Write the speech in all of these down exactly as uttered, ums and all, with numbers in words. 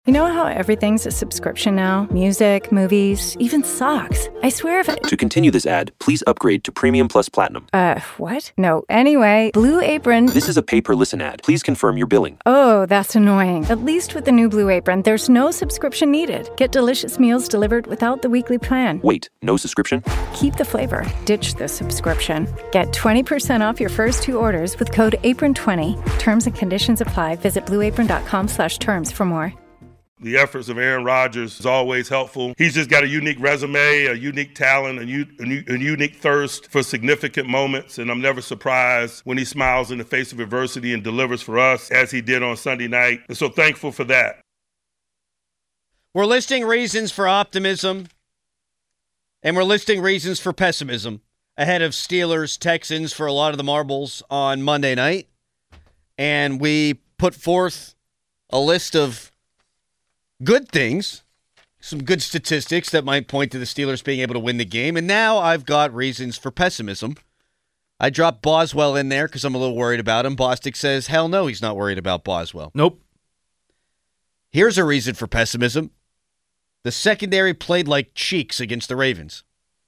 You know how everything's a subscription now? Music, movies, even socks. I swear if it... To continue this ad, please upgrade to Premium Plus Platinum. Uh, what? No. Anyway, Blue Apron... This is a pay-per-listen ad. Please confirm your billing. Oh, that's annoying. At least with the new Blue Apron, there's no subscription needed. Get delicious meals delivered without the weekly plan. Wait, no subscription? Keep the flavor. Ditch the subscription. Get twenty percent off your first two orders with code apron twenty. Terms and conditions apply. Visit blueapron.com slash terms for more. The efforts of Aaron Rodgers is always helpful. He's just got a unique resume, a unique talent, a, u- a, u- a unique thirst for significant moments, and I'm never surprised when he smiles in the face of adversity and delivers for us, as he did on Sunday night. And so thankful for that. We're listing reasons for optimism, and we're listing reasons for pessimism ahead of Steelers-Texans for a lot of the marbles on Monday night. And we put forth a list of good things, some good statistics that might point to the Steelers being able to win the game. And now I've got reasons for pessimism. I dropped Boswell in there because I'm a little worried about him. Bostic says, hell no, he's not worried about Boswell. Nope. Here's a reason for pessimism. The secondary played like cheeks against the Ravens.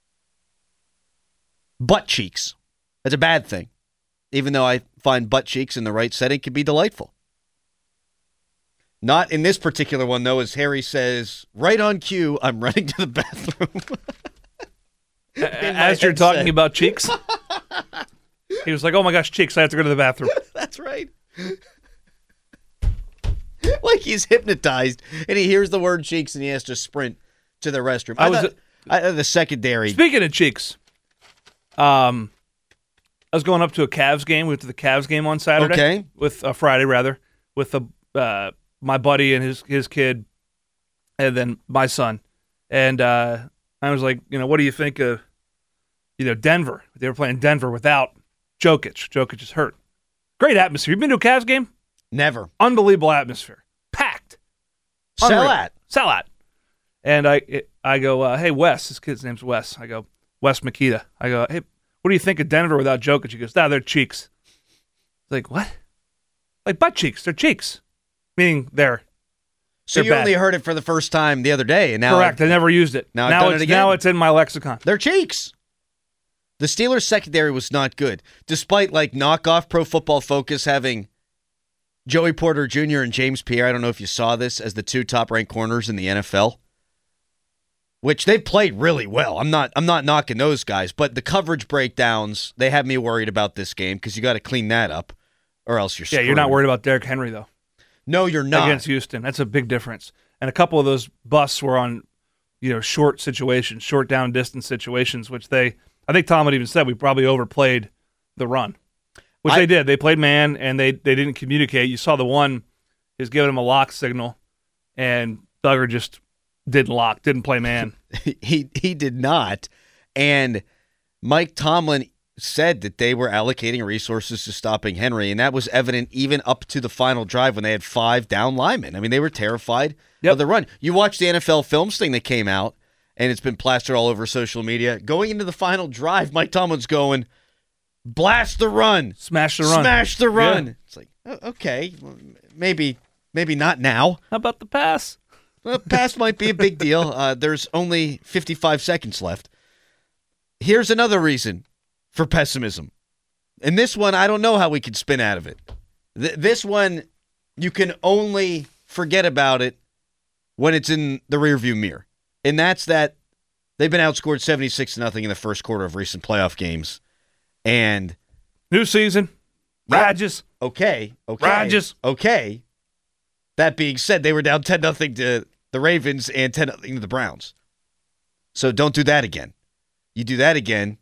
Butt cheeks. That's a bad thing. Even though I find butt cheeks in the right setting can be delightful. Not in this particular one, though, as Harry says, right on cue, I'm running to the bathroom. As you're talking about cheeks, he was like, oh my gosh, cheeks, I have to go to the bathroom. That's right. Like he's hypnotized, and he hears the word cheeks, and he has to sprint to the restroom. I, I was thought, I, the secondary. Speaking of cheeks, um, I was going up to a Cavs game. We went to the Cavs game on Saturday. Okay. With uh, Friday, rather, with the uh, my buddy and his his kid, and then my son. And uh, I was like, you know, what do you think of, you know, Denver? They were playing Denver without Jokic. Jokic is hurt. Great atmosphere. You been to a Cavs game? Never. Unbelievable atmosphere. Packed. Sell at. Sell at. And I it, I go, uh, hey, Wes. This kid's name's Wes. I go, Wes Makita. I go, hey, what do you think of Denver without Jokic? He goes, nah, they're cheeks. It's like, what? Like butt cheeks. They're cheeks. Meaning they're So they're you bad. only heard it for the first time the other day. and now Correct. I never used it. Now I've now done it's, it again. Now it's in my lexicon. They're cheeks. The Steelers' secondary was not good, despite like knockoff Pro Football Focus having Joey Porter Junior and James Pierre. I don't know if you saw this as the two top-ranked corners in the N F L, which they've played really well. I'm not I'm not knocking those guys, but the coverage breakdowns, they have me worried about this game because you got to clean that up or else you're Yeah, screwed. you're not worried about Derrick Henry, though. No, you're not. Against Houston. That's a big difference. And a couple of those busts were on, you know, short situations, short down distance situations, which they, I think Tom had even said, we probably overplayed the run, which I, they did. They played man, and they, they didn't communicate. You saw the one, he was giving him a lock signal, and Duggar just didn't lock, didn't play man. he he did not. And Mike Tomlin said that they were allocating resources to stopping Henry, and that was evident even up to the final drive when they had five down linemen. I mean, they were terrified yep. of the run. You watch the N F L Films thing that came out, and it's been plastered all over social media. Going into the final drive, Mike Tomlin's going, blast the run. Smash the run. Smash the run. Yeah. It's like, okay, well, maybe maybe not now. How about the pass? Well, pass might be a big deal. Uh, there's only fifty-five seconds left. Here's another reason for pessimism. And this one, I don't know how we can spin out of it. Th- this one, you can only forget about it when it's in the rearview mirror. And that's that they've been outscored seventy-six to nothing in the first quarter of recent playoff games. And new season. Yeah, Rodgers. Okay. Okay. Rodgers. Okay. That being said, they were down ten nothing to the Ravens and ten nothing to the Browns. So don't do that again. You do that again,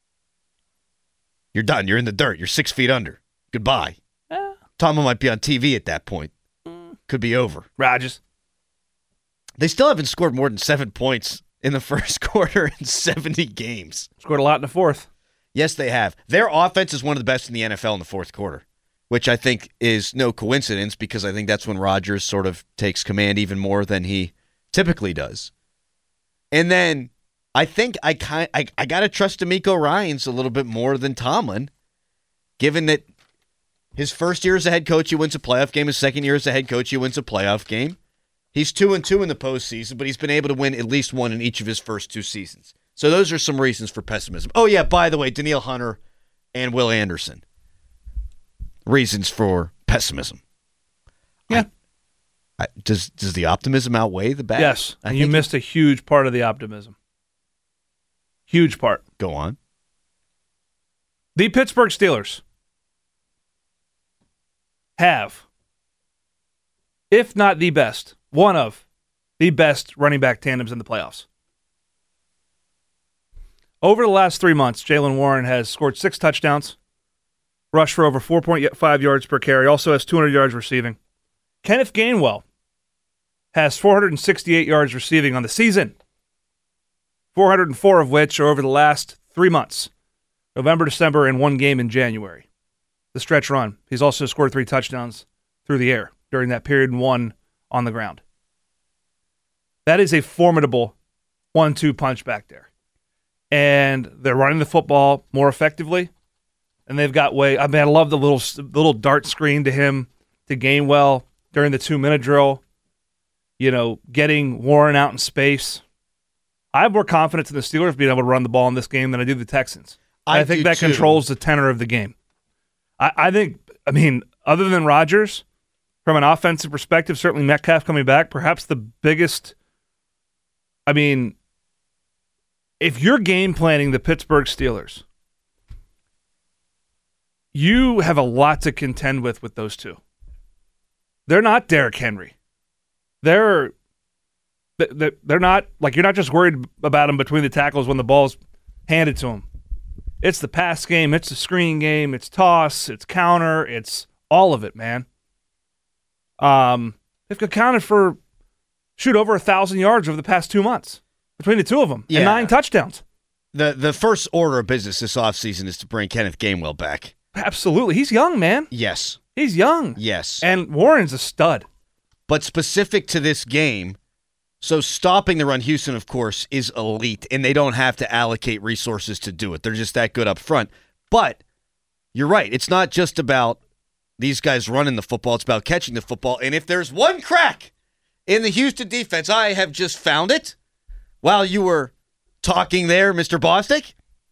you're done. You're in the dirt. You're six feet under. Goodbye. Yeah. Tomlin might be on T V at that point. Mm. Could be over. Rodgers. They still haven't scored more than seven points in the first quarter in seventy games. Scored a lot in the fourth. Yes, they have. Their offense is one of the best in the N F L in the fourth quarter, which I think is no coincidence because I think that's when Rodgers sort of takes command even more than he typically does. And then I think I kind I, I got to trust D'Amico Ryans a little bit more than Tomlin, given that his first year as a head coach, he wins a playoff game. His second year as a head coach, he wins a playoff game. He's two and two in the postseason, but he's been able to win at least one in each of his first two seasons. So those are some reasons for pessimism. Oh, yeah, by the way, Danielle Hunter and Will Anderson. Reasons for pessimism. Yeah. I, I, does does the optimism outweigh the bad? Yes. I And you think missed a huge part of the optimism. Huge part. Go on. The Pittsburgh Steelers have, if not the best, one of the best running back tandems in the playoffs. Over the last three months, Jaylen Warren has scored six touchdowns, rushed for over four point five yards per carry, also has two hundred yards receiving. Kenneth Gainwell has four hundred sixty-eight yards receiving on the season, four hundred four of which are over the last three months, November, December, and one game in January. The stretch run. He's also scored three touchdowns through the air during that period and one on the ground. That is a formidable one two punch back there. And they're running the football more effectively. And they've got way. I mean, I love the little the little dart screen to him, to Gainwell during the two-minute drill. You know, getting Warren out in space. I have more confidence in the Steelers being able to run the ball in this game than I do the Texans. I, I think that too. Controls the tenor of the game. I, I think, I mean, other than Rodgers, from an offensive perspective, certainly Metcalf coming back, perhaps the biggest, I mean, if you're game planning the Pittsburgh Steelers, you have a lot to contend with with those two. They're not Derrick Henry. They're they're not, like, you're not just worried about them between the tackles when the ball's handed to them. It's the pass game, it's the screen game, it's toss, it's counter, it's all of it, man. Um, they've accounted for, shoot, over a thousand yards over the past two months between the two of them, yeah. And nine touchdowns. The the first order of business this offseason is to bring Kenneth Gainwell back. Absolutely. He's young, man. Yes. He's young. Yes. And Warren's a stud. But specific to this game, so stopping the run, Houston, of course, is elite, and they don't have to allocate resources to do it. They're just that good up front. But you're right. It's not just about these guys running the football. It's about catching the football. And if there's one crack in the Houston defense, I have just found it while you were talking there, Mister Bostic.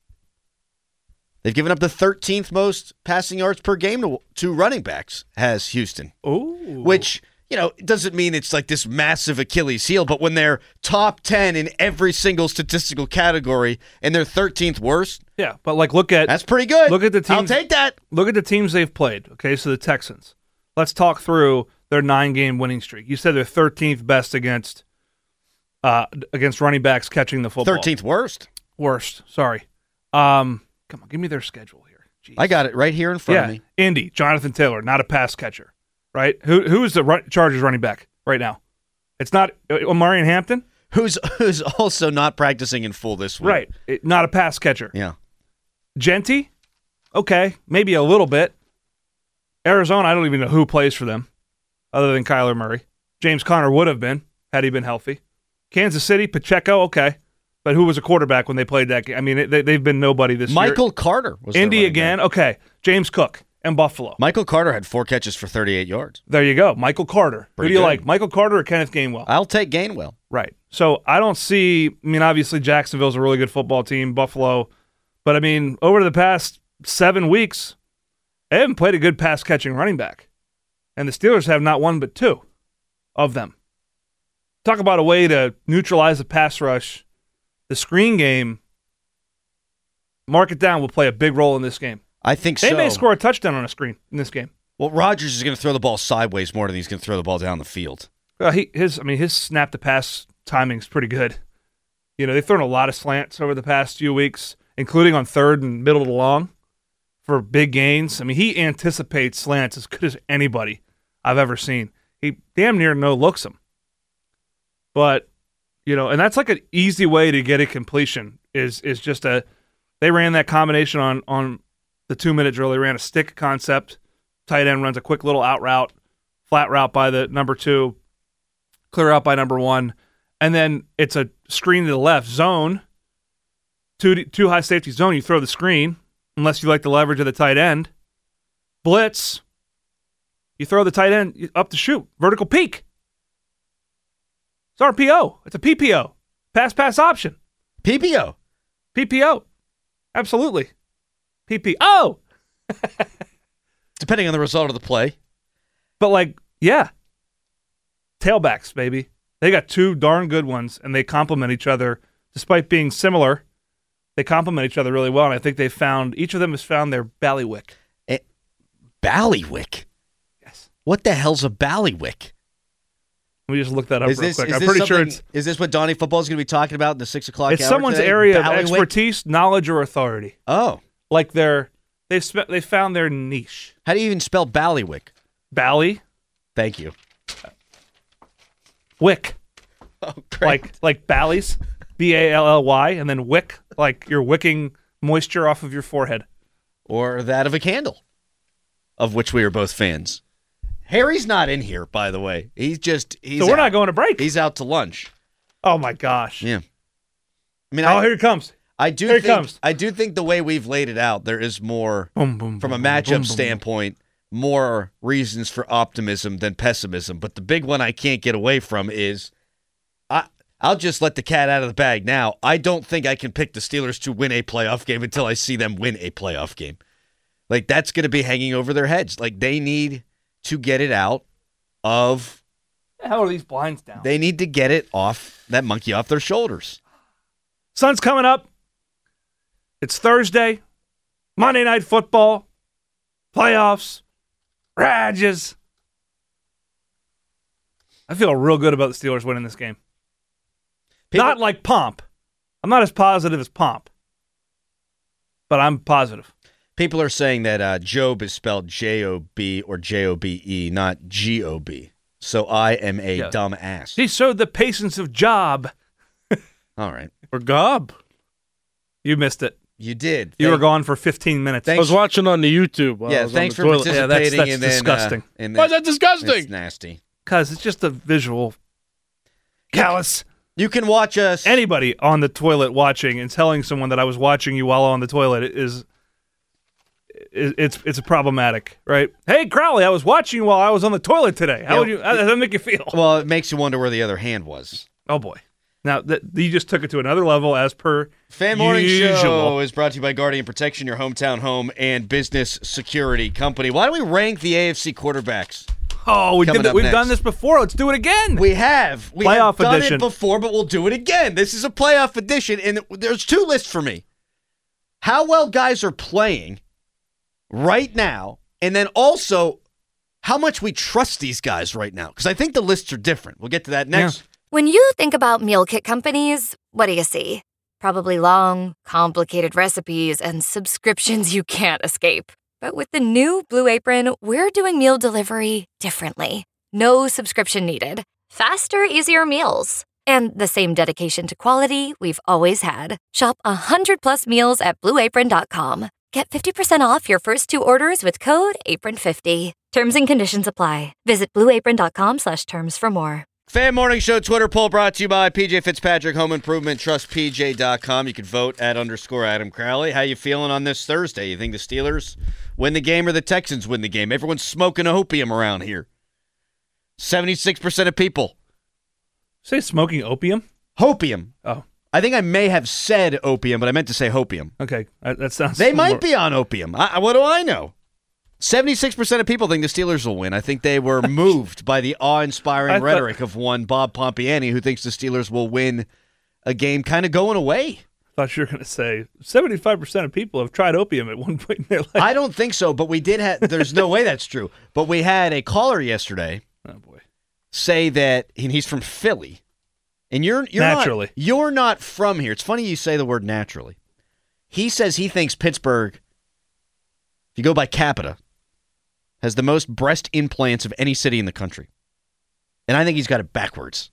They've given up the thirteenth most passing yards per game to, to running backs, has Houston. Ooh. Which, you know, it doesn't mean it's like this massive Achilles heel, but when they're top ten in every single statistical category and they're thirteenth worst. Yeah, but like look at that's pretty good. Look at the teams. I'll take that. Look at the teams they've played. Okay, so the Texans. Let's talk through their nine-game winning streak. You said they're thirteenth best against uh, against running backs catching the football. thirteenth worst. Worst. Sorry. Um, come on, give me their schedule here. Jeez. I got it right here in front yeah. of me. Indy, Jonathan Taylor, not a pass catcher. Right? Who who is the run, Chargers running back right now? It's not uh, Omarion Hampton, who's who's also not practicing in full this week. Right? It, not a pass catcher. Yeah. Genty, okay, maybe a little bit. Arizona, I don't even know who plays for them, other than Kyler Murray. James Conner would have been had he been healthy. Kansas City, Pacheco, okay, but who was a quarterback when they played that game? I mean, they, they've been nobody this Michael year. Michael Carter was Indy again, back. Okay. James Cook. And Buffalo. Michael Carter had four catches for thirty-eight yards. There you go. Michael Carter. Pretty Who do you good. like, Michael Carter or Kenneth Gainwell? I'll take Gainwell. Right. So I don't see, I mean, obviously Jacksonville's a really good football team, Buffalo. But, I mean, over the past seven weeks, they haven't played a good pass-catching running back. And the Steelers have not one but two of them. Talk about a way to neutralize the pass rush. The screen game, mark it down, will play a big role in this game. I think they so. They may score a touchdown on a screen in this game. Well, Rodgers is going to throw the ball sideways more than he's going to throw the ball down the field. Well, he, his, I mean, his snap to pass timing's pretty good. You know, they've thrown a lot of slants over the past few weeks, including on third and middle to long for big gains. I mean, he anticipates slants as good as anybody I've ever seen. He damn near no looks them. But, you know, and that's like an easy way to get a completion is is just a, they ran that combination on on. The two-minute drill, they ran a stick concept. Tight end runs a quick little out route, flat route by the number two, clear out by number one, and then it's a screen to the left. Zone, two, two high safety zone, you throw the screen, unless you like the leverage of the tight end. Blitz, you throw the tight end up to shoot. Vertical peak. It's R P O. It's a P P O. Pass-pass option. P P O. P P O. Absolutely. P P O. Depending on the result of the play. But, like, yeah. Tailbacks, baby. They got two darn good ones, and they complement each other. Despite being similar, they complement each other really well, and I think they found, each of them has found their ballywick. Eh, ballywick? Yes. What the hell's a ballywick? Let me just look that up is real this, quick. is I'm this pretty sure something- it's Is this what Donnie Football is going to be talking about in the six o'clock it's hour someone's today? area of Ballywick? expertise, knowledge, or authority. Oh. Like they're, they've spe- they found their niche. How do you even spell ballywick? Bally, Thank you. wick. Oh, great. Like like Bally's, B A L L Y, and then wick, like you're wicking moisture off of your forehead. Or that of a candle, of which we are both fans. Harry's not in here, by the way. He's just he's So we're out. not going to break. He's out to lunch. Oh my gosh. Yeah. I mean, Oh, I, here it comes. I do here it think comes. I do think the way we've laid it out, there is more Boom, boom, from a boom, matchup boom, boom. standpoint, more reasons for optimism than pessimism. But the big one I can't get away from is I I'll just let the cat out of the bag now. I don't think I can pick the Steelers to win a playoff game until I see them win a playoff game. Like, that's going to be hanging over their heads. Like, they need to get it out of The hell are these blinds down? they need to get it off that monkey off their shoulders. Sun's coming up. It's Thursday. Monday Night Football. Playoffs. Rages. I feel real good about the Steelers winning this game. People- Not like Pomp. I'm not as positive as Pomp. But I'm positive. People are saying that uh, Job is spelled J O B or J O B E, not G O B. So I am a Yeah. dumb ass. He showed the patience of Job. All right. Or Gob. You missed it. You did. You were Thank- gone for fifteen minutes. I was watching on the YouTube. While I Yeah, was thanks on for the toilet. Yeah, participating. that's- that's and then, disgusting. Uh, and Why is then, that disgusting? it's nasty. Because it's just a visual callous. You can watch us. Anybody on the toilet watching and telling someone that I was watching you while on the toilet is, is it's it's problematic, right? Hey, Crowley, I was watching you while I was on the toilet today. How Yeah, would you? How does that make you feel? Well, it makes you wonder where the other hand was. Oh boy! Now that you just took it to another level, as per Fan Morning usual. Show is brought to you by Guardian Protection, your hometown home and business security company. Why don't we rank the A F C quarterbacks? Oh, we Coming did. up We've next. done this before. Let's do it again. We have. We Playoff have done edition. it before, but we'll do it again. This is a playoff edition, and there's two lists for me. How well guys are playing right now, and then also how much we trust these guys right now, because I think the lists are different. We'll get to that next. When you think about meal kit companies, what do you see? Probably long, complicated recipes and subscriptions you can't escape. But with the new Blue Apron, we're doing meal delivery differently. No subscription needed. Faster, easier meals. And the same dedication to quality we've always had. Shop one hundred plus meals at blue apron dot com. Get fifty percent off your first two orders with code apron fifty. Terms and conditions apply. Visit blue apron dot com slash terms for more. Fan Morning Show Twitter poll brought to you by P J Fitzpatrick Home Improvement, trust P J dot com. You can vote at underscore Adam Crowley. How you feeling on this Thursday? You think the Steelers win the game or the Texans win the game? Everyone's smoking opium around here. seventy-six percent of people. Say smoking opium. Hopium. Oh, I think I may have said opium, but I meant to say hopium. okay. That, that sounds. They more- might be on opium. I, what do I know? seventy-six percent of people think the Steelers will win. I think they were moved by the awe-inspiring I thought- rhetoric of one Bob Pompiani, who thinks the Steelers will win a game kind of going away. Thought you were going to say seventy-five percent of people have tried opium at one point in their life. I don't think so, but we did have – there's no way that's true. But we had a caller yesterday Oh boy. say that – and he's from Philly. And you're, you're Naturally. Not, you're not from here. It's funny you say the word naturally. He says he thinks Pittsburgh, if you go by capita, has the most breast implants of any city in the country. And I think he's got it backwards.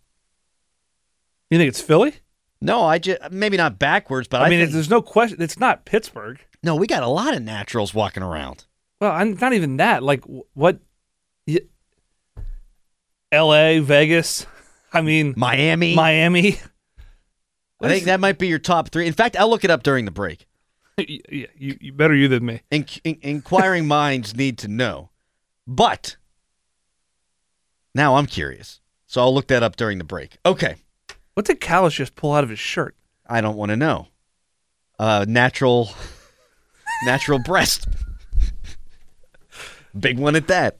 You think it's Philly? No, I just maybe not backwards, but I, I, mean, think, there's no question. It's not Pittsburgh. no, we got a lot of naturals walking around. Well, I'm not even that. Like wh- what? y- L A, Vegas. I mean, Miami. Miami. I think that might be your top three. In fact, I'll look it up during the break. you, you, you better you than me. In, in, inquiring minds need to know. But now I'm curious. So I'll look that up during the break. Okay. What did Callis just pull out of his shirt? I don't want to know. Uh, natural, natural breast. Big one at that.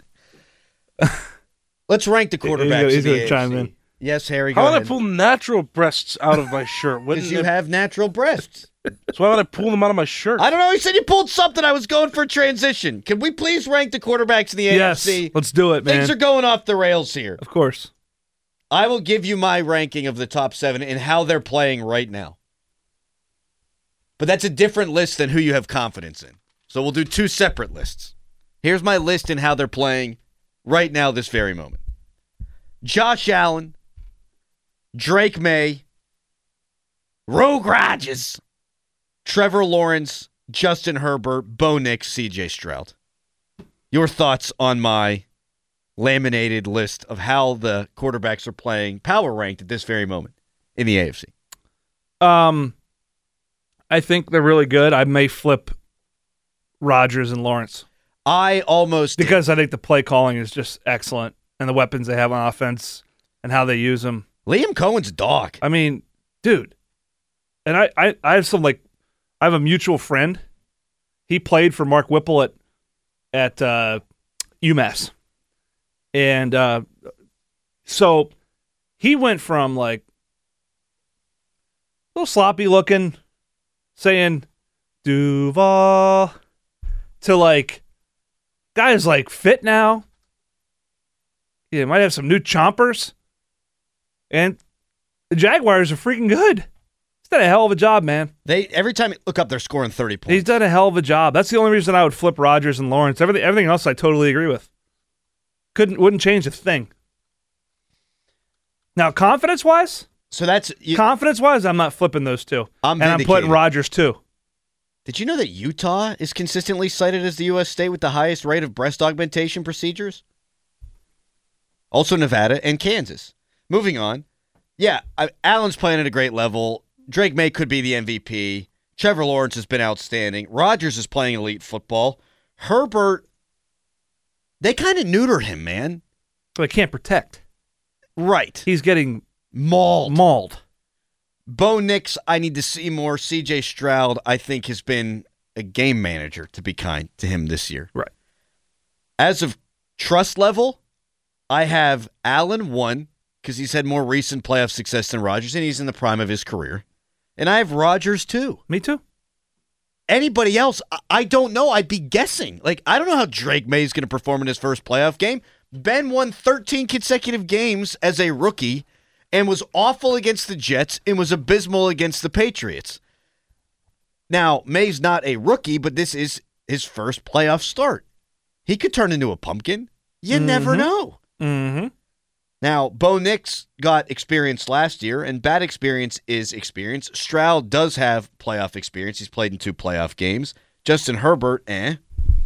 Let's rank the quarterbacks. He's in going the to chime A F C. in. Yes, Harry, go How would I ahead. pull natural breasts out of my shirt? Because Wouldn't you it- have natural breasts. So why would I pull them out of my shirt? I don't know. He said you pulled something. I was going for transition. Can we please rank the quarterbacks in the A F C? Yes, let's do it, man. Things are going off the rails here. Of course. I will give you my ranking of the top seven and how they're playing right now. But that's a different list than who you have confidence in. So we'll do two separate lists. Here's my list and how they're playing right now, this very moment. Josh Allen, Drake May, Rogue Rodgers, Trevor Lawrence, Justin Herbert, Bo Nix, C J Stroud. Your thoughts on my laminated list of how the quarterbacks are playing, power ranked at this very moment in the A F C? Um, I think they're really good. I may flip Rodgers and Lawrence I almost did. because I think the play calling is just excellent, and the weapons they have on offense and how they use them. Liam Cohen's a dog. I mean, dude, and I, I, I have some like, I have a mutual friend. He played for Mark Whipple at at uh, UMass, and uh, so he went from like a little sloppy looking, saying Duval, to like guy's like fit now. Yeah, might have some new chompers, and the Jaguars are freaking good. He's done a hell of a job, man. They every time you look up, they're scoring thirty points. He's done a hell of a job. That's the only reason I would flip Rodgers and Lawrence. Everything, everything else, I totally agree with. Couldn't, wouldn't change a thing. Now, confidence wise, So that's you, confidence wise, I'm not flipping those two, I'm and I'm putting vindicated. Rodgers too. Did you know that Utah is consistently cited as the U S state with the highest rate of breast augmentation procedures? Also Nevada and Kansas. Moving on. Yeah, I, Allen's playing at a great level. Drake May could be the M V P. Trevor Lawrence has been outstanding. Rodgers is playing elite football. Herbert, they kind of neutered him, man. But I can't protect. Right. He's getting Mauled. mauled. Bo Nix, I need to see more. C J Stroud, I think, has been a game manager, to be kind to him this year. Right. As of trust level, I have Allen one, because he's had more recent playoff success than Rodgers, and he's in the prime of his career. And I have Rodgers two. Me too. Anybody else, I- I don't know. I'd be guessing. Like, I don't know how Drake May is going to perform in his first playoff game. Ben won thirteen consecutive games as a rookie and was awful against the Jets and was abysmal against the Patriots. Now, May's not a rookie, but this is his first playoff start. He could turn into a pumpkin. You never Mhm. know. Mm-hmm. Now, Bo Nix got experience last year, and bad experience is experience. Stroud does have playoff experience. He's played in two playoff games. Justin Herbert, eh.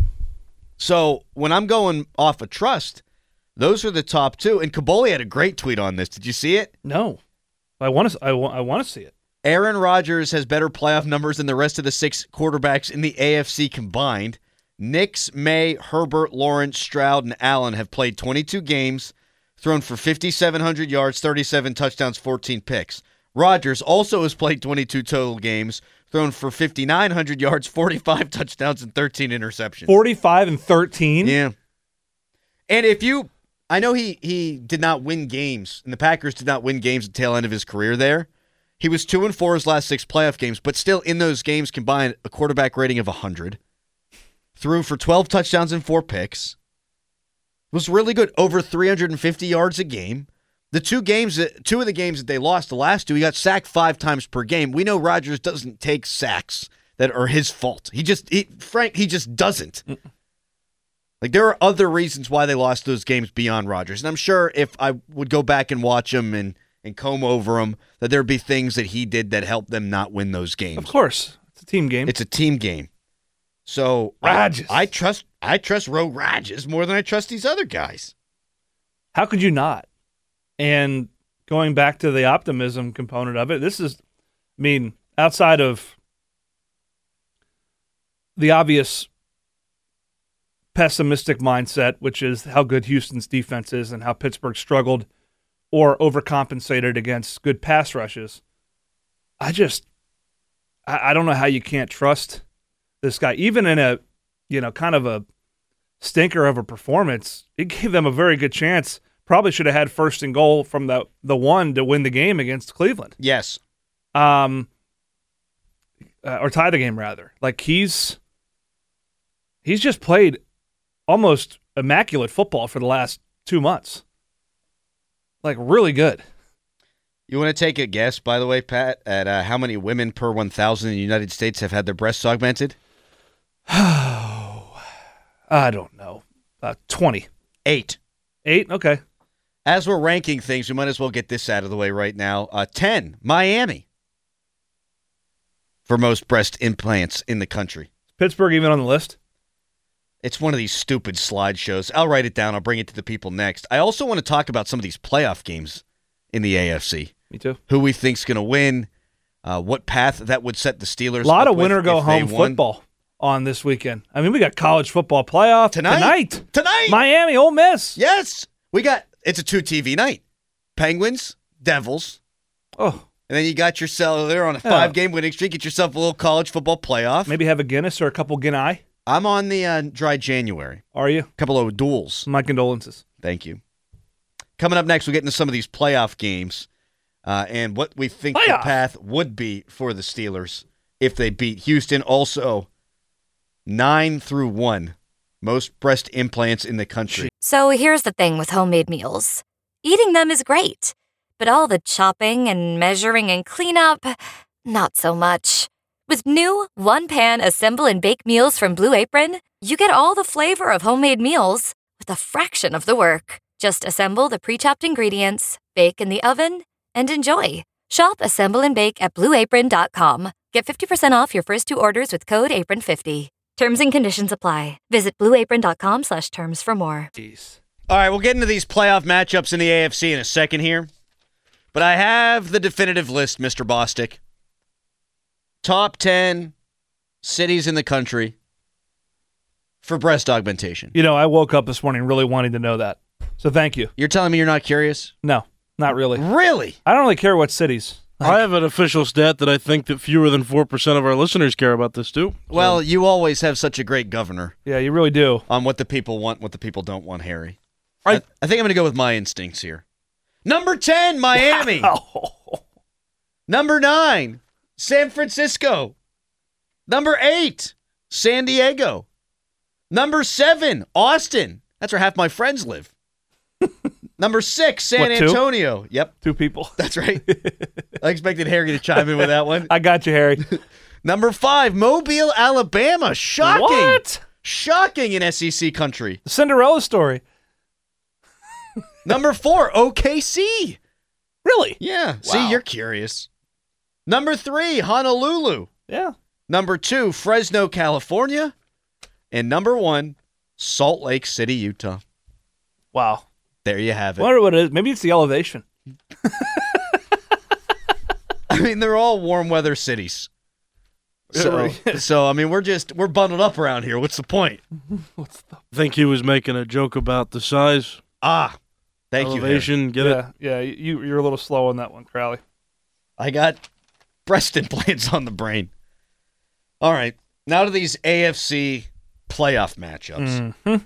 So when I'm going off of trust, those are the top two. And Kaboli had a great tweet on this. Did you see it? No, I want to. I want. I want to see it. Aaron Rodgers has better playoff numbers than the rest of the six quarterbacks in the A F C combined. Nix, May, Herbert, Lawrence, Stroud, and Allen have played twenty-two games, thrown for fifty-seven hundred yards, thirty-seven touchdowns, fourteen picks. Rodgers also has played twenty-two total games, thrown for fifty-nine hundred yards, forty-five touchdowns, and thirteen interceptions. Forty-five and thirteen. Yeah. And if you, I know he he did not win games, and the Packers did not win games at the tail end of his career there. He was two and four his last six playoff games, but still in those games combined a quarterback rating of one hundred. Threw for twelve touchdowns and four picks. Was really good, over three hundred fifty yards a game. The two games, that, two of the games that they lost, the last two, he got sacked five times per game. We know Rodgers doesn't take sacks that are his fault. He just, he, Frank, he just doesn't. Mm-mm. Like, there are other reasons why they lost those games beyond Rodgers. And I'm sure if I would go back and watch them and, and comb over them, that there'd be things that he did that helped them not win those games. Of course, it's a team game. It's a team game. So Rodgers. I, I trust I trust Roe Rodgers more than I trust these other guys. How could you not? And going back to the optimism component of it, this is, I mean, outside of the obvious pessimistic mindset, which is how good Houston's defense is and how Pittsburgh struggled or overcompensated against good pass rushes. I just, I, I don't know how you can't trust this guy. Even in a, you know, kind of a stinker of a performance, it gave them a very good chance. Probably should have had first and goal from the, the one to win the game against Cleveland. Yes. Um, uh, or tie the game, rather. Like, he's, he's just played almost immaculate football for the last two months. Like, really good. You want to take a guess, by the way, Pat, at uh, how many women per one thousand in the United States have had their breasts augmented? Oh, I don't know. Uh, twenty. Eight. Eight? Okay. As we're ranking things, we might as well get this out of the way right now. Uh, ten, Miami, for most breast implants in the country. Pittsburgh even on the list? It's one of these stupid slideshows. I'll write it down. I'll bring it to the people next. I also want to talk about some of these playoff games in the A F C. Me too. Who we think's going to win, uh, what path that would set the Steelers A lot up of winner with go if they home won. football on this weekend. I mean, we got college football playoff Tonight? Tonight. Tonight. Miami, Ole Miss. Yes. We got, it's a two T V night. Penguins, Devils. Oh, And then you got yourself, they're on a Yeah. five-game winning streak. Get yourself a little college football playoff. maybe have a Guinness or a couple Guinea. I'm on the uh, dry January. Are you? Couple of duels. My condolences. Thank you. Coming up next, we'll get into some of these playoff games uh, and what we think Playoff. the path would be for the Steelers if they beat Houston. Also, nine through one, most breast implants in the country. So here's the thing with homemade meals. Eating them is great, but all the chopping and measuring and cleanup, not so much. With new one-pan assemble and bake meals from Blue Apron, you get all the flavor of homemade meals with a fraction of the work. Just assemble the pre-chopped ingredients, bake in the oven, and enjoy. Shop, assemble, and bake at blue apron dot com. Get fifty percent off your first two orders with code apron fifty. Terms and conditions apply. Visit blue apron dot com slash terms for more. Jeez. All right, we'll get into these playoff matchups in the A F C in a second here. But I have the definitive list, Mister Bostic. Top ten cities in the country for breast augmentation. You know, I woke up this morning really wanting to know that. So thank you. You're telling me you're not curious? No, not really. Really? I don't really care what cities. I have an official stat that I think that fewer than four percent of our listeners care about this, too. Well, you always have such a great governor Yeah, you really do. on what the people want, what the people don't want, Harry. I- I, I think I'm going to go with my instincts here. Number ten, Miami. Oh, Number nine, San Francisco. Number eight, San Diego. Number seven, Austin. That's where half my friends live. Number six, San What, two? Antonio. Yep, two people. that's right. I expected Harry to chime in with that one. I got you, Harry. Number five, Mobile, Alabama. Shocking. What? Shocking in S E C country. The Cinderella story. Number four, O K C. Really? Yeah. Wow. See, you're curious. Number three, Honolulu. Yeah. Number two, Fresno, California. And number one, Salt Lake City, Utah. Wow. There you have I it. wonder what it is. Maybe it's the elevation. I mean, they're all warm weather cities. So, so I mean, we're just we're bundled up around here. What's the point? What's the I think he was making a joke about the size, Ah, thank you. Harry. elevation. Get it? yeah, yeah. You you're a little slow on that one, Crowley. I got breast implants on the brain. All right, now to these A F C playoff matchups. Mhm.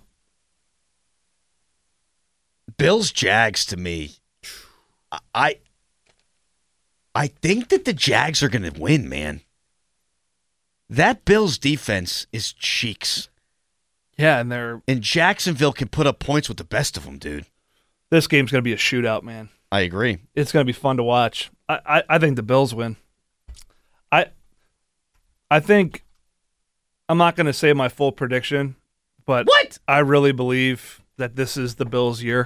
Bills Jags to me. I I think that the Jags are going to win, man. That Bills defense is cheeks. Yeah, and they're And Jacksonville can put up points with the best of them, dude. this game's gonna be a shootout, man. I agree. It's gonna be fun to watch. I, I, I think the Bills win. I I think I'm not gonna say my full prediction, but What? I really believe that this is the Bills' year.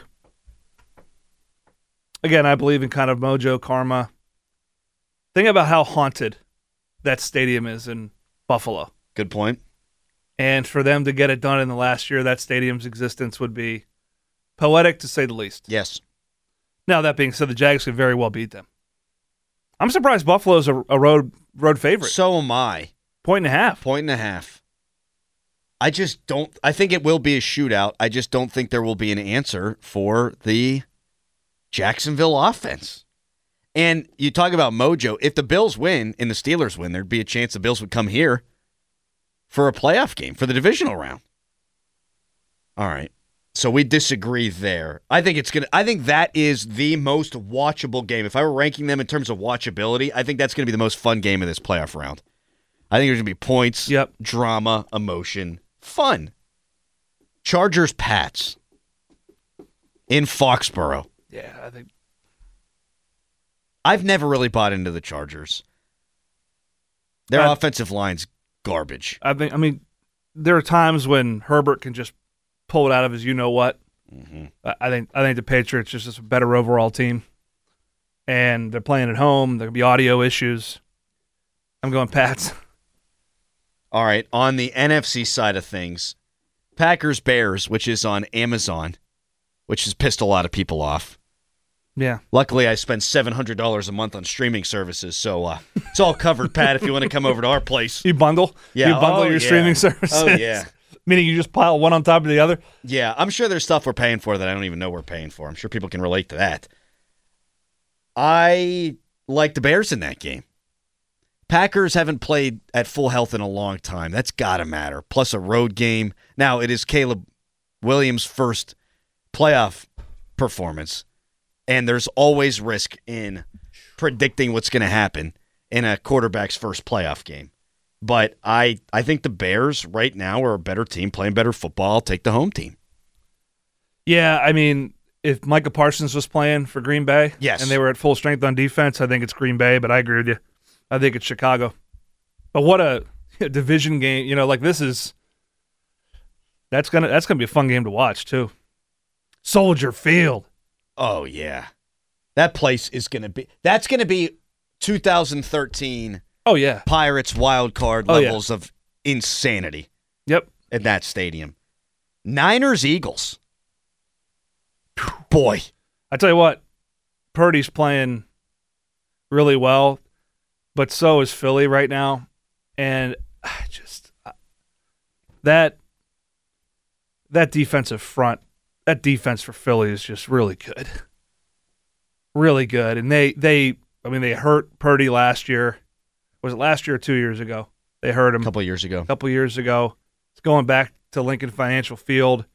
Again, I believe in kind of mojo karma. Think about how haunted that stadium is in Buffalo. Good point. And for them to get it done in the last year of that stadium's existence would be poetic, to say the least. Yes. Now, that being said, the Jags could very well beat them. I'm surprised Buffalo's a, a road road favorite. So am I. Point and a half. Point and a half. I just don't. I think it will be a shootout. I just don't think there will be an answer for the Jacksonville offense. And you talk about mojo. If the Bills win and the Steelers win, there'd be a chance the Bills would come here for a playoff game, for the divisional round. All right. So we disagree there. I think it's gonna. I think that is the most watchable game. If I were ranking them in terms of watchability, I think that's going to be the most fun game of this playoff round. I think there's going to be points, Yep. drama, emotion, fun. Chargers, Pats in Foxborough. Yeah, I think I've never really bought into the Chargers. Their I- offensive line's garbage. I think. I mean, there are times when Herbert can just pull it out of his you know what. Mm-hmm. I I think I think the Patriots are just a better overall team, and they're playing at home. There'll be audio issues. I'm going Pats. All right, on the N F C side of things, Packers Bears, which is on Amazon, which has pissed a lot of people off. Yeah. Luckily, I spend seven hundred dollars a month on streaming services, so uh, it's all covered, Pat, if you want to come over to our place. You bundle. Yeah. You bundle Oh, your yeah. streaming services. Oh, yeah. Meaning you just pile one on top of the other. Yeah, I'm sure there's stuff we're paying for that I don't even know we're paying for. I'm sure people can relate to that. I like the Bears in that game. Packers haven't played at full health in a long time. That's got to matter. Plus a road game. Now, it is Caleb Williams' first playoff performance, and there's always risk in predicting what's going to happen in a quarterback's first playoff game. But I, I think the Bears right now are a better team, playing better football. I'll take the home team. Yeah, I mean, if Micah Parsons was playing for Green Bay, Yes. and they were at full strength on defense, I think it's Green Bay. But I agree with you. I think it's Chicago. But what a division game! You know, like this is that's gonna that's gonna be a fun game to watch too. Soldier Field. Oh, yeah. That place is going to be – that's going to be two thousand thirteen Oh yeah. Pirates wild card Oh, yeah. levels of insanity Yep. at that stadium. Niners, Eagles. Boy. I tell you what, Purdy's playing really well, but so is Philly right now, and I just that that defensive front, that defense for Philly is just really good, really good. And they they, I mean, they hurt Purdy last year. Was it last year or two years ago? They hurt him A couple of years ago. a couple years ago. It's going back to Lincoln Financial Field.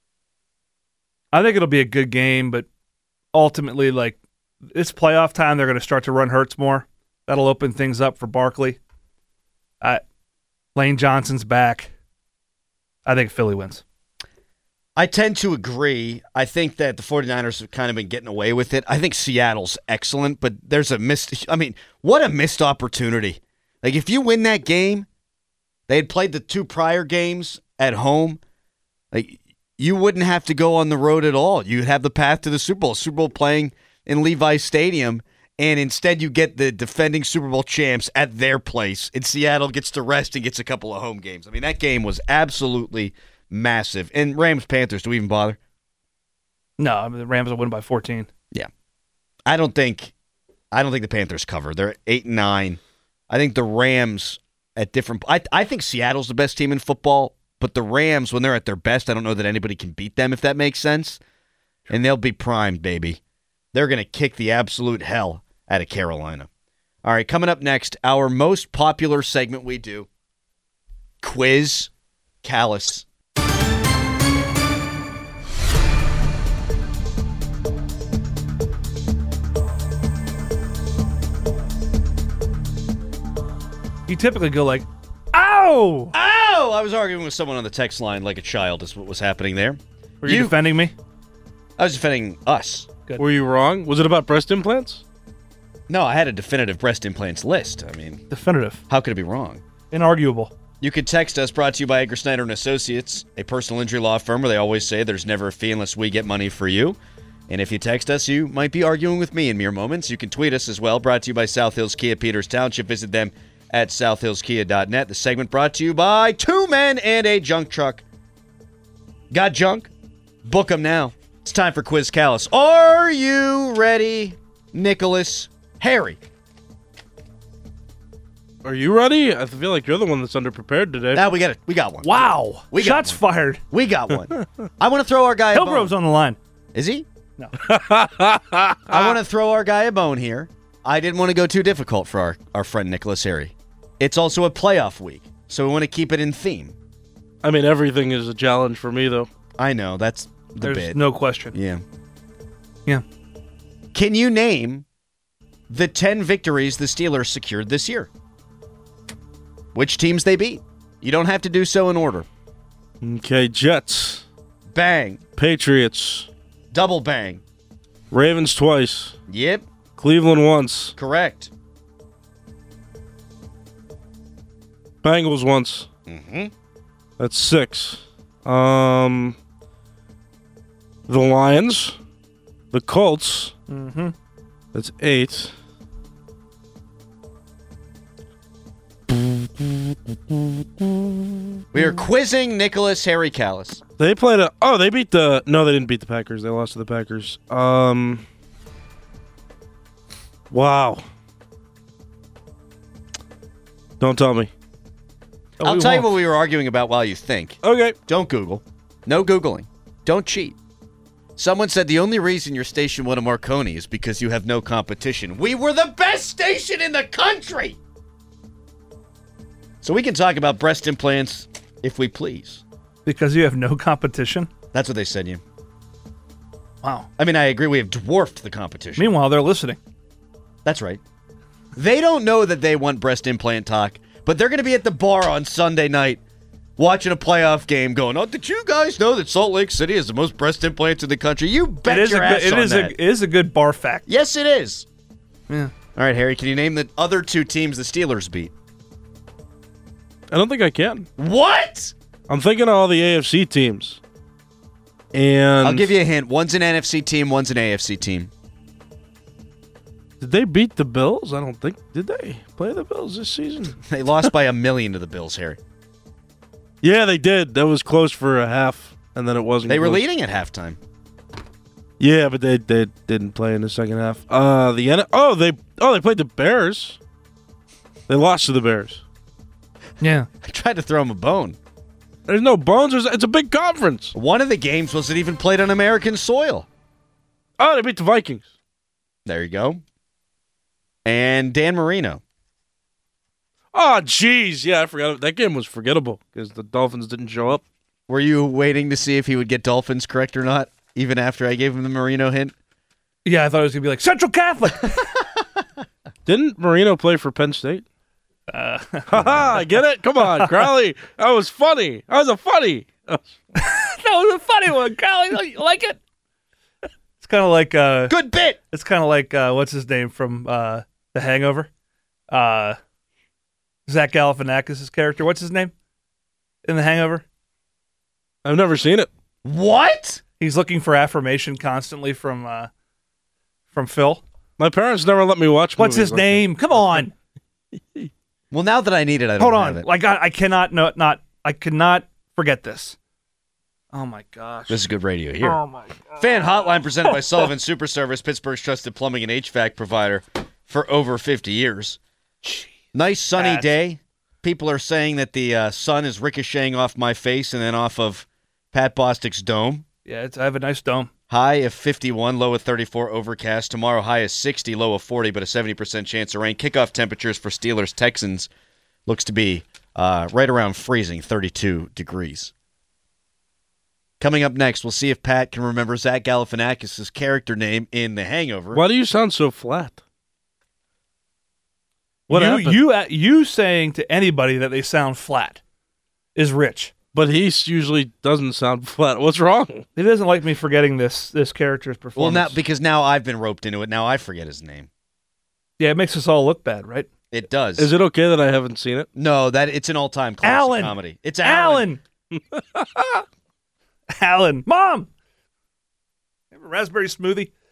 I think it'll be a good game, but ultimately, like, it's playoff time. They're going to start to run Hurts more. That'll open things up for Barkley. Uh, Lane Johnson's back. I think Philly wins. I tend to agree. I think that the 49ers have kind of been getting away with it. I think Seattle's excellent, but there's a missed – I mean, what a missed opportunity. Like, if you win that game, they had played the two prior games at home, like, you wouldn't have to go on the road at all. You'd have the path to the Super Bowl. Super Bowl playing in Levi's Stadium, and instead you get the defending Super Bowl champs at their place, and Seattle gets to rest and gets a couple of home games. I mean, that game was absolutely – massive. And Rams-Panthers, do we even bother? No, I mean, the Rams will win by fourteen. Yeah. I don't think I don't think the Panthers cover. They're eight and nine. I think the Rams at different I I think Seattle's the best team in football, but the Rams, when they're at their best, I don't know that anybody can beat them, if that makes sense. And they'll be primed, baby. They're gonna kick the absolute hell out of Carolina. All right, coming up next, our most popular segment we do. Quiz Callus. You typically go like, ow! Oh, I was arguing with someone on the text line like a child is what was happening there. Were you, You- defending me? I was defending us. Good. Were you wrong? Was it about breast implants? No, I had a definitive breast implants list. I mean, Definitive. how could it be wrong? Inarguable. You could text us, brought to you by Edgar Snyder and Associates, a personal injury law firm where they always say there's never a fee unless we get money for you. And if you text us, you might be arguing with me in mere moments. You can tweet us as well, brought to you by South Hills Kia Peters Township. Visit them at south hills kia dot net. The segment brought to you by Two Men and a Junk Truck. Got junk? Book them now. It's time for Quiz Callus. Are you ready, Nicholas Harry? Are you ready? I feel like you're the one that's underprepared today. Now we got it. We got one. Wow. We got Shots one. fired. We got one. I want to throw our guy a bone. Hillgrove's on the line. Is he? No. I want to throw our guy a bone here. I didn't want to go too difficult for our, our friend Nicholas Harry. It's also a playoff week, so we want to keep it in theme. I mean, everything is a challenge for me, though. I know, that's the There's bit. no question. Yeah. Yeah. Can you name the ten victories the Steelers secured this year? Which teams they beat? You don't have to do so in order. Okay, Jets. Bang. Patriots. Double bang. Ravens twice. Yep. Cleveland once. Correct. Bengals once. Mm-hmm. That's six. Um, the Lions. The Colts. Mm-hmm. That's eight. We are quizzing Nicholas Harry Callis. They played a. Oh, they beat the. No, they didn't beat the Packers. They lost to the Packers. Um. Wow. Don't tell me. Oh, I'll we tell you won't. what we were arguing about while you think. Okay. Don't Google. No Googling. Don't cheat. Someone said the only reason your station won a Marconi is because you have no competition. We were the best station in the country! So we can talk about breast implants if we please. Because you have no competition? That's what they said, you. Wow. I mean, I agree we have dwarfed the competition. Meanwhile, they're listening. That's right. They don't know that they want breast implant talk, but they're going to be at the bar on Sunday night watching a playoff game going, oh, did you guys know that Salt Lake City has the most breast implants in the country? You bet It is, your a ass good, it, on is that. a, it is a good bar fact. Yes, it is. Yeah. All right, Harry, can you name the other two teams the Steelers beat? I don't think I can. What? I'm thinking of all the A F C teams. And I'll give you a hint. One's an N F C team, one's an A F C team. Did they beat the Bills? I don't think. Did they play the Bills this season? They lost by a million to the Bills, Harry. Yeah, they did. That was close for a half, and then it wasn't. They were close. leading at halftime. Yeah, but they they didn't play in the second half. Uh, the N- oh they oh they played the Bears. They lost to the Bears. Yeah. I tried to throw him a bone. There's no bones. There's, it's a big conference. One of the games wasn't even played on American soil. Oh, they beat the Vikings. There you go. And Dan Marino. Oh, jeez. Yeah, I forgot. That game was forgettable because the Dolphins didn't show up. Were you waiting to see if he would get Dolphins correct or not, even after I gave him the Marino hint? Yeah, I thought it was going to be like Central Catholic. Didn't Marino play for Penn State? uh, Haha, get it? Come on, Crowley. That was funny. That was a funny. that was a funny one, Colin. You like it? It's kind of like uh, Good bit. it's kind of like uh, what's his name from uh, The Hangover? Uh, Zach Galifianakis' character. What's his name in The Hangover? I've never seen it. What? He's looking for affirmation constantly from uh, from Phil. My parents never let me watch What's movies his like that. name? Come on. Well, now that I need it, I don't Hold have on. it. Like I, I cannot no, not I cannot forget this. Oh my gosh. This is good radio here. Oh my god. Fan Hotline presented by Sullivan Super Service, Pittsburgh's trusted plumbing and H V A C provider for over fifty years. Nice sunny Pat. day. People are saying that the uh, sun is ricocheting off my face and then off of Pat Bostic's dome. Yeah, it's, I have a nice dome. High of fifty-one, low of thirty-four, overcast. Tomorrow, high of sixty, low of forty, but a seventy percent chance of rain. Kickoff temperatures for Steelers Texans looks to be uh, right around freezing, thirty-two degrees. Coming up next, we'll see if Pat can remember Zach Galifianakis' character name in The Hangover. Why do you sound so flat? What you, happened? You, uh, you saying to anybody that they sound flat is rich. But he usually doesn't sound flat. What's wrong? He doesn't like me forgetting this this character's Well, performance. now because now I've been roped into it. Now I forget his name. Yeah, it makes us all look bad, right? It does. Is it okay that I haven't seen it? No, that it's an all-time classic Alan. comedy. It's Alan. Alan. Alan. Mom! Have a raspberry smoothie?